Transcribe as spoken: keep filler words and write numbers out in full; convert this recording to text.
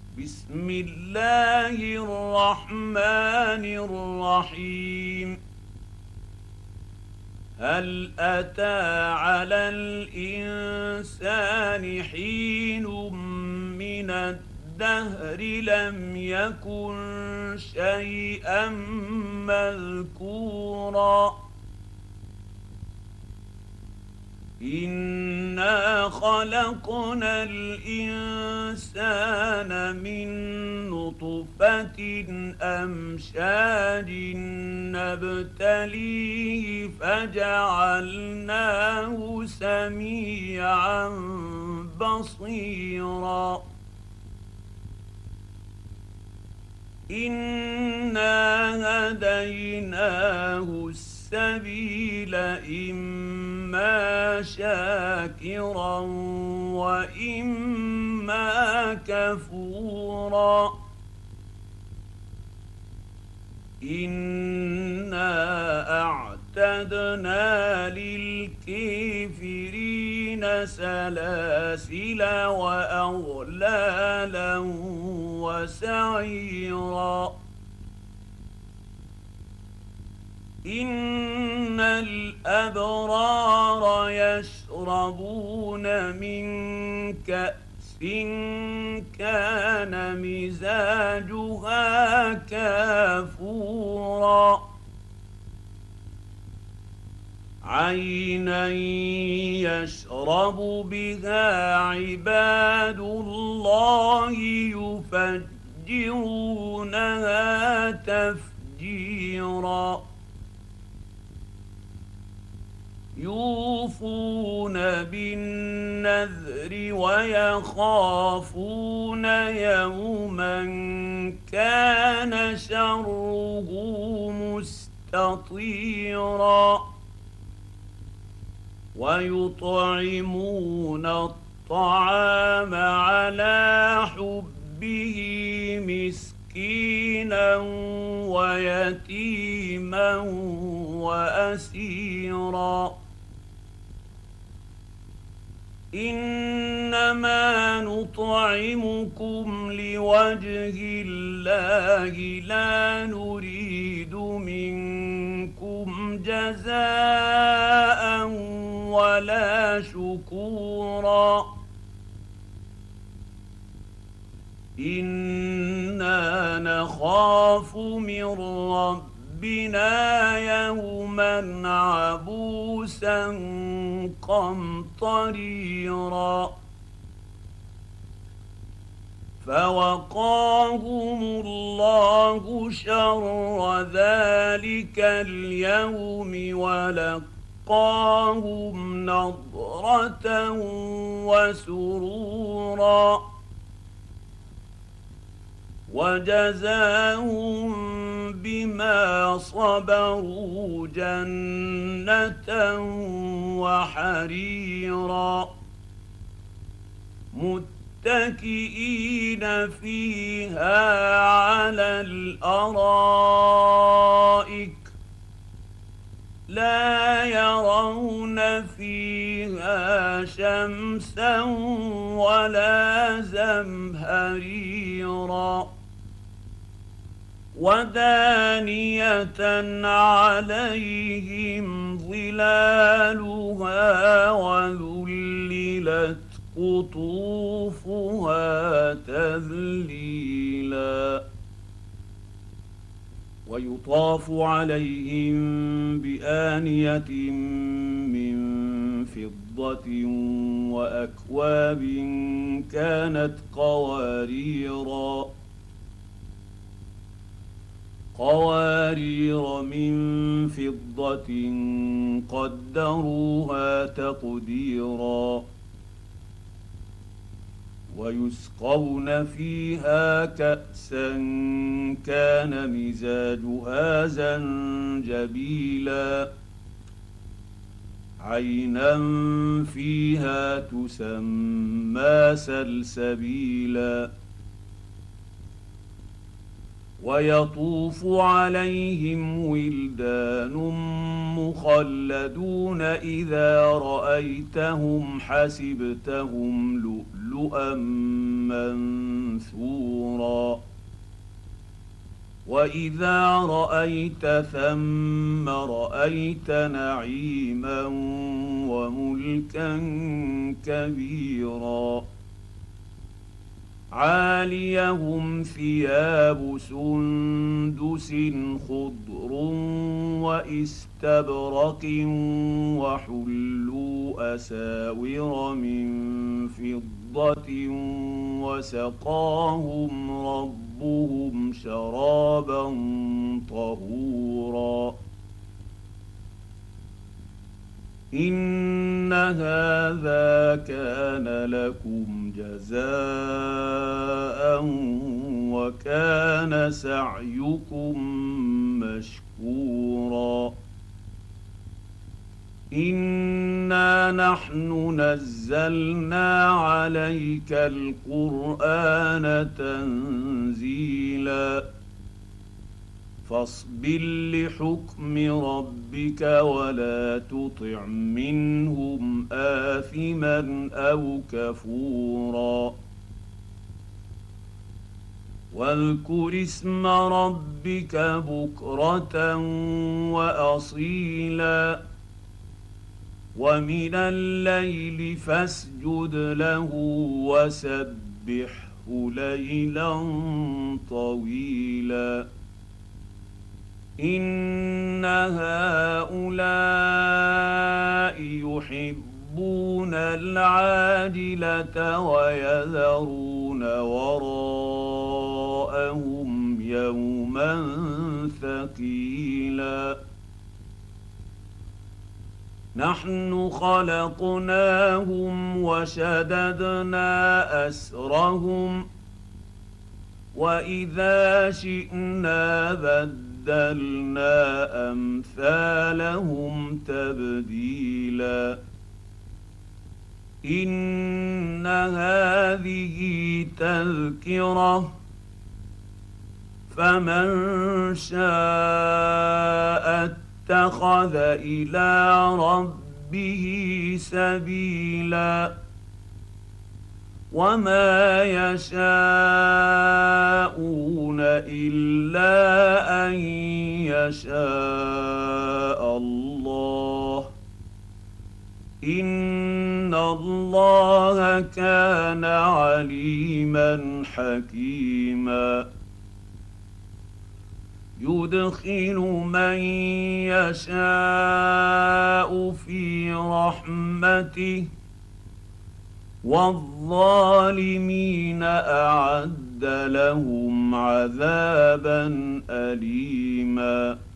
بسم الله الرحمن الرحيم. هل أتى على الإنسان حين من الدهر لم يكن شيئا مذكورا إنا خلقنا الإنسان من نطفة أمشاج نبتليه فجعلناه سميعا بصيرا إنا هديناه السبيل إما شاكرا وإما كفورا إنا أعتدنا للكافرين سلاسل وأغلالا وسعيرا إن الأبرار يشربون من كأس كان مزاجها كافورا عينا يشرب بها عباد الله يفجرونها تفجيرا يوفون بالنذر ويخافون يوما كان شره مستطيرا ويطعمون الطعام على حبه مسكينا ويتيما وأسيرا إنما نطعمكم لوجه الله لا نريد منكم جزاء ولا شكورا إنا نخاف من ربنا بنا يوما عبوسا قمطريرا فوقاهم الله شر ذلك اليوم ولقاهم نضرة وسرورا وجزاهم بما صبروا جنة وحريرا متكئين فيها على الأرائك لا يرون فيها شمسا ولا زمهريرا ودانية عليهم ظلالها وذللت قطوفها تذليلا ويطاف عليهم بآنية من فضة وأكواب كانت قواريرا قوارير من فضة قدروها تقديرا ويسقون فيها كأسا كان مزاجها زنجبيلا عينا فيها تسمى سلسبيلا ويطوف عليهم ولدان مخلدون إذا رأيتهم حسبتهم لؤلؤا منثورا واذا رايت ثم رايت نعيما وملكا كبيرا عاليهم ثياب سندس خضر واستبرق وحلوا اساور من فضه وسقاهم ربهم شرابا طهورا إن هذا كان لكم جزاء وكان سعيكم مشكورا إنا نحن نزلنا عليك القرآن تنزيلا فاصبر لحكم ربك ولا تطع منهم آثما أو كفورا واذكر اسم ربك بكرة وأصيلا ومن الليل فاسجد له وسبحه ليلا طويلا إن هؤلاء يحبون العاجلة ويذرون وراءهم يوما ثقيلا نحن خلقناهم وشددنا أسرهم وإذا شئنا بدلنا بدلنا أمثالهم تبديلا إن هذه تذكرة فمن شاء اتخذ إلى ربه سبيلا وما يشاءون إلا أن يشاء الله إن الله كان عليما حكيما يدخل من يشاء في رحمته والظالمين أعد لهم عذابا أليما